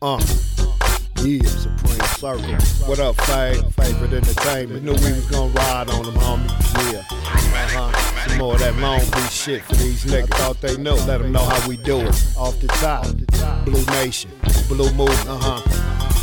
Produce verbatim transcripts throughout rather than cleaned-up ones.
Uh, yeah, Supreme Circle. What up, Fave? Favorite Entertainment. Knew we was gonna ride on them, homie. Yeah. Uh-huh. Some more of that Long Beach shit for these niggas. I thought they knew. Let them know how we do it. Off the top. Blue Nation. Blue Movement. Uh-huh.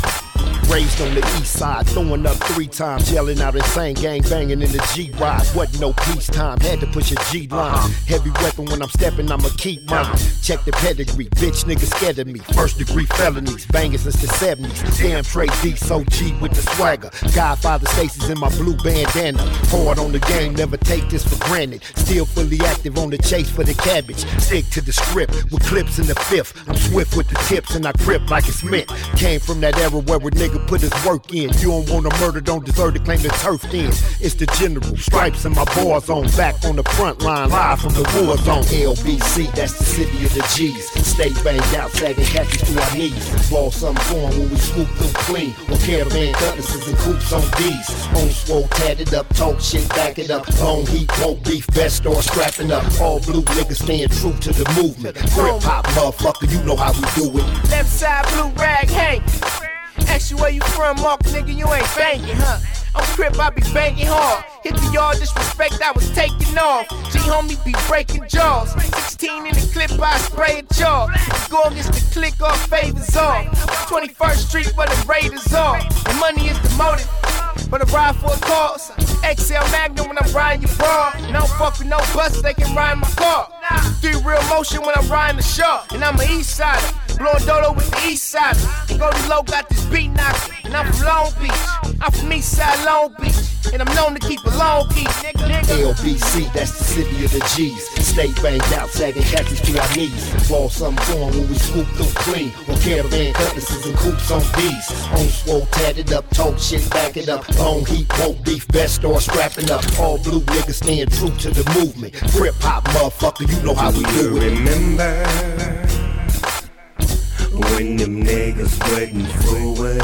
Raised on the east side, throwing up three times, yelling out insane, gang banging in the G-Ride. Wasn't no peacetime, had to push a G-line. Uh-huh. Heavy weapon when I'm stepping, I'ma keep mine. Check the pedigree, bitch niggas scared of me. First degree felonies, banging since the seventies. Damn Trey D, so G with the swagger. Godfather Stacy's in my blue bandana. Hard on the game, never take this for granted. Still fully active on the chase for the cabbage. Stick to the script with clips in the fifth. I'm swift with the tips and I grip like it's mint. Came from that era where a nigga put his work in. You don't want to murder, don't deserve to claim the turf then. It's the general, stripes and my bars on. Back on the front line, live from the war zone. L B C, that's the city of the G's. Stay banged out, sagging khakis to our knees. Ball something form when we swoop through clean. Or caravan cutlasses and coops on D's. On swole, tatted up, talk shit, back it up. Long heat, woke beef, vest or strapping up. All blue niggas staying true to the movement. Grip hop, motherfucker, you know how we do it. Left side, blue rag, hey. Ask you where you from, Mark, nigga, you ain't banging, huh? I'm Crip, I be banging hard. Hit the yard, disrespect, I was taking off. G-homie be breaking jaws. sixteen in the clip, I spray a jaw. Go against the click off, favors off. twenty-first Street where the Raiders are. And money is the motive, but I ride for a cause. X L Magnum when I'm riding your bar. And I don't fuck with no buses, they can ride my car. Three real motion when I'm riding the shark. And I'm an east sider, blowing Dodo with the east side. And Goldie Low got this beat knocker. And I'm from Long Beach, I'm from east side Long Beach. And I'm known to keep a long piece, nigga, nigga. L B C, that's the city of the G's. Stay banged out, sagging khakis to our knees. Ball something form when we swoop through clean. Or caravan cutlasses and coops on D's. On swole, tatted up, talk shit, back it up. Long heat, woke beef, vest or strapping up. All blue niggas staying true to the movement. Grip hop, motherfucker, you know how we do it. Remember when them niggas wasn't fool with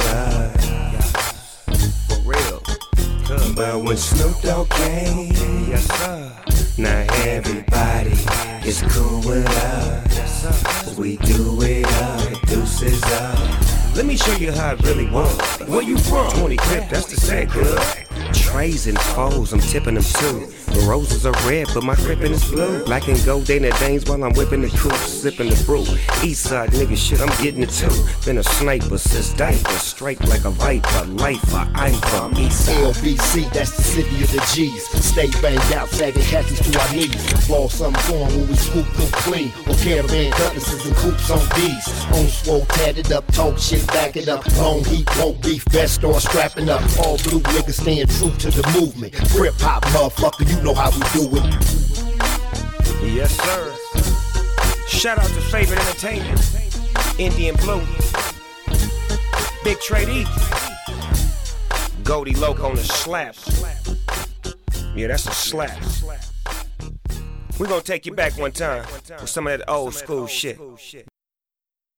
us? For real. But when Snoop Dogg came, yes sir, now everybody is cool with us. We do it up, deuces up. Let me show you how it really was. Where you from? twenty Crip, that's the sad good. Trays and foes, I'm tipping them too. The roses are red, but my crippin' is blue. Black and gold, they the dames while I'm whipping the coupe, sipping the brew. East side nigga shit, I'm getting it too. Been a sniper since diaper, strike like a viper, lifer. I'm from east side. L B C, that's the city of the G's. Stay banged out, sagging khakis to our knees. Ball something form when we swoop through clean. Or caravan cutlasses and coops on D's. On swole, tatted up, talk shit, back it up. Long heat, woke beef, vest or strapping up. All blue niggas staying true to the movement. Grip hop, motherfucker, you know how we do it. Yes, sir. Shout out to Favorite Entertainment, Indian Blue, Big Trey D, Goldie Loc on the slap. Yeah, that's a slap. We gonna take you back one time with some of that old school shit.